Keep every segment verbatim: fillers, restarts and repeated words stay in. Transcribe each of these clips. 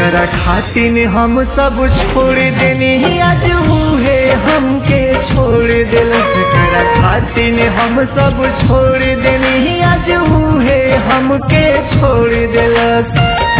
जेकरा खातिन हम सब छोड़ देनी आज है हमके छोड़ दिल। जेकरा खातिन हम सब छोड़ देनी आज है हमके छोड़ दिलक।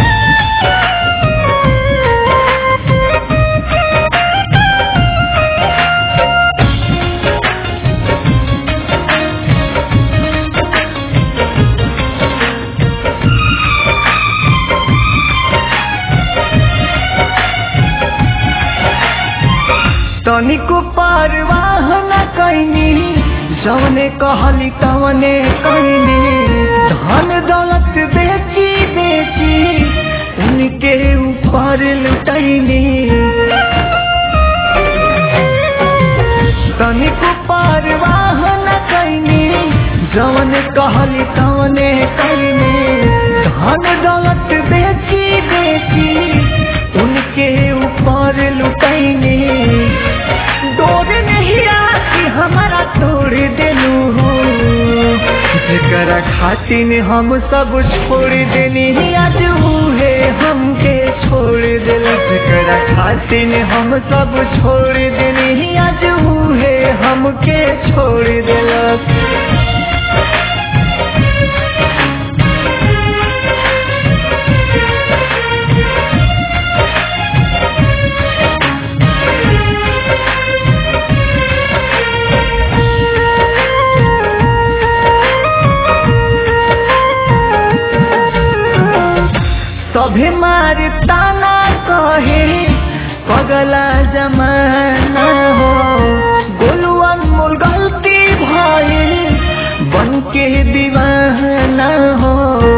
तनिको परवाह न कैनी जौने कहली तवने कैनी। धन दौलत बेची बेची उनके ऊपर लुटैनी। तनिको परवाह न कैनी जौने कहली तवने कैनी। धन दौलत बेची बेची उनके ऊपर लुटैनी। डोर नहीं आती हमारा तोड़ देलू हो। जेकरा खातिन हम सब छोड़ देनी आज है हमके छोड़ दिल। जेकरा खातिन हम सब छोड़ देनी आज है हमके छोड़ दिलक। सभे मार ताना कहे पगला जमाना हो। गोलू अनमोल गलती भइल बन के दीवाना हो।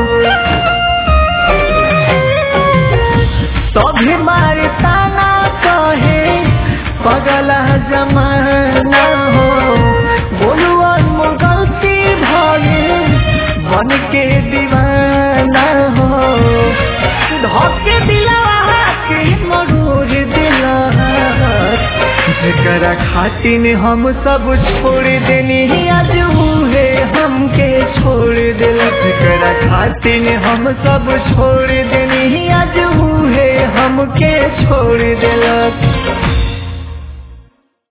सभे मार ताना कहे पगला जमाना हो। गोलू अनमोल गलती भइल बन के दीवाना हो। धोके दिलवा के मरूर दिला। जेकरा खातिन हम सब छोड़ देनी आज है हमके छोड़ दिल। जेकरा खातिन हम सब छोड़ देनी आज है हमके छोड़ दिलक।